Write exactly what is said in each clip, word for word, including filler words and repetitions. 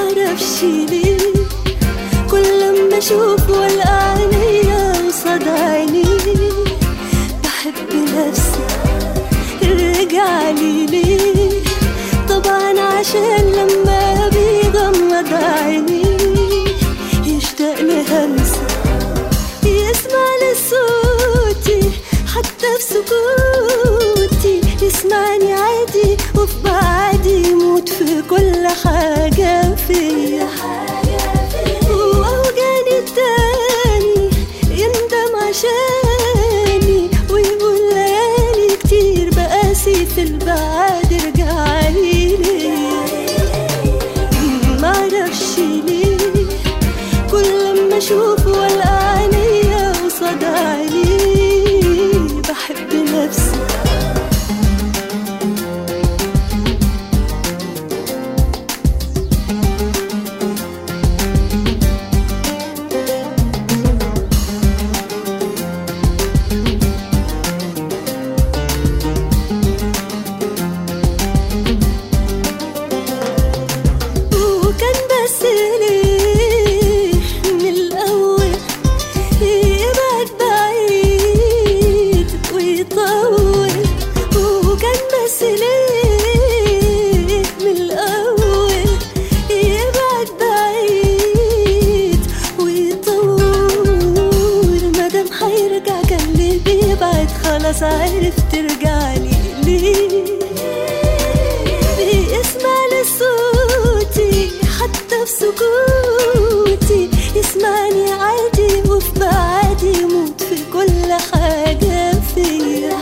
معرفش ليه كل لما اشوف والقى عينيا قصاد عيني بحب نفسي. رجعلي ليه؟ طبعا عشان لما بيغمض عيني يشتاق لهمسة، يسمع لصوتي حتى في سكوتي، يسمعني عادي وفي بعدي يموت في كل حاجة فيا. وأوجاني التاني يندم عشاني ويقول ليالي كتير بقاسي في البعد رجعلي ليه. معرفش ليه كل لما اشوف والقى عينيا قصاد عيني بحب نفسي. خلاص عرفت ترجعلي ليه. بيسمع لصوتي حتى في سكوتي، يسمعني عادي وفي بعدي يموت في كل حاجة فيا.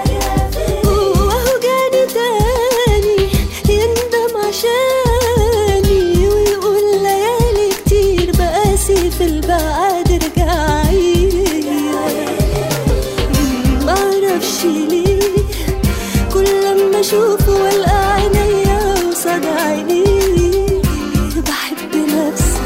وهو جاني تاني يندم عشاني ويقول ليالي كتير بقاسي في البعد رجعي. معرفش ليه كل لما اشوف والقى عينيا قصاد عيني بحب نفسي.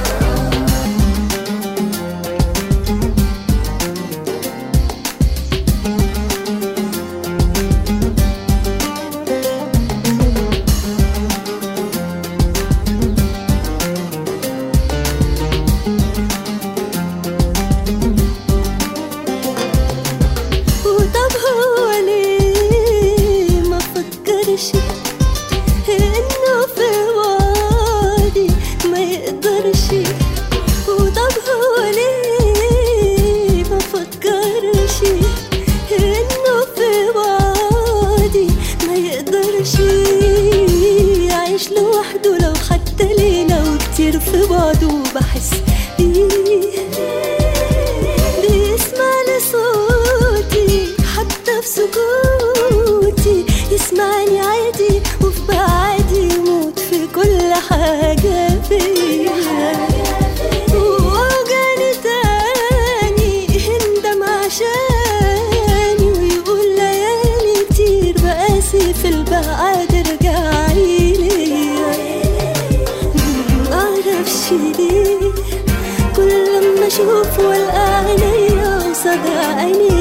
إنه في وادي ما يقدرش، وطب هو ليه ما فكرش إنه في وادي ما يقدرش يعيش لوحده لو حتى ليلة وكتير في بعضه بحس بيه. بيسمع لصوتي حتى في سكوتي، يسمعني عادي وفي بعدي يموت في كل حاجة فيا. وأوجاني تاني يندم عشاني ويقول ليالي كتير بقاسي في البعد رجعي ليا. معرفش ليه كل لما اشوف والقى عينيا قصاد عيني